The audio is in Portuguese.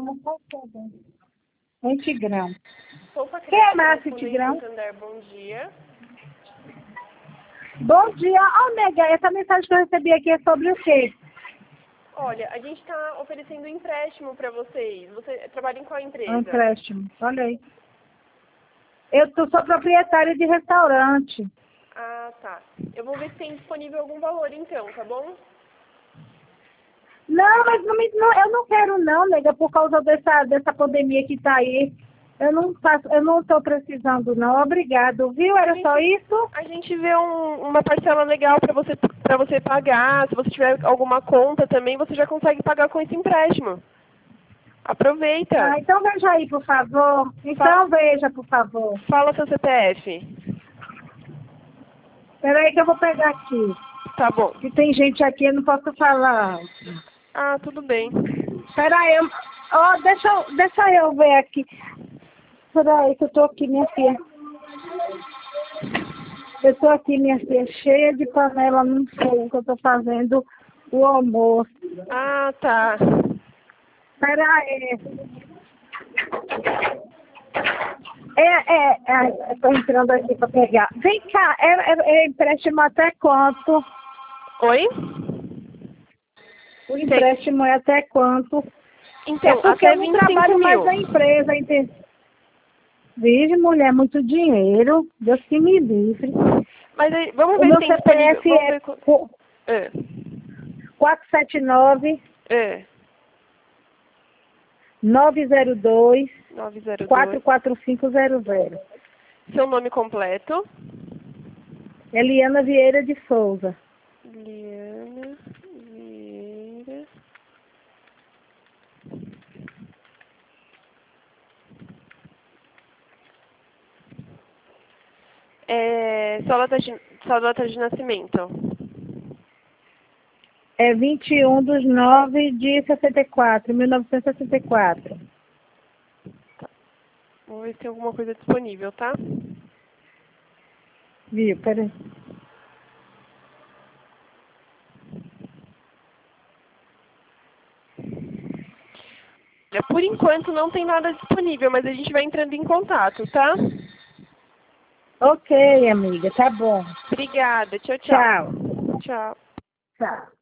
não posso saber. 20 gramas. Poupa Quem é Crédito, Márcio Fundo Tigrão? Santander, bom dia. Bom dia. Nega, essa mensagem que eu recebi aqui é sobre o quê? Olha, a gente está oferecendo empréstimo para vocês. Você trabalha em qual Um empresa? empréstimo. Olha aí. Sou proprietária de restaurante. Ah, tá. Eu vou ver se tem disponível algum valor então, tá bom? Não, mas eu não quero não, nega, por causa dessa pandemia que tá aí. Eu não estou precisando não. Obrigado, viu? Era só isso? A gente vê uma parcela legal para você pagar. Se você tiver alguma conta também, você já consegue pagar com esse empréstimo. Aproveita. Ah, então veja aí, por favor. Então veja, por favor. Fala seu CPF. Espera aí que eu vou pegar aqui. Tá bom. Que tem gente aqui, eu não posso falar. Ah, tudo bem. Espera aí, deixa eu ver aqui. Espera aí que eu tô aqui, minha filha. Eu tô aqui, minha filha, cheia de panela no fogo que eu tô fazendo o almoço. Ah, tá. Espera aí. Eu tô entrando aqui para pegar. Vem cá, é empréstimo até quanto? Oi? O empréstimo é até quanto? Então, É porque até eu não 25 trabalho mais mil. na empresa, entende? Vixe, mulher, muito dinheiro. Deus que me livre. Mas aí, vamos O ver se meu tem disponível. CPF Vamos é ver. 479 É. 902 902. 44500. Seu nome completo? Eliana Vieira de Souza. Liana Vieira. Sua data de nascimento. É 21/9/64, 1964. Vamos ver se tem alguma coisa disponível, tá? Viu, peraí. Por enquanto não tem nada disponível, mas a gente vai entrando em contato, tá? Ok, amiga, tá bom. Obrigada. Tchau, tchau. Tchau. Tchau. Tchau.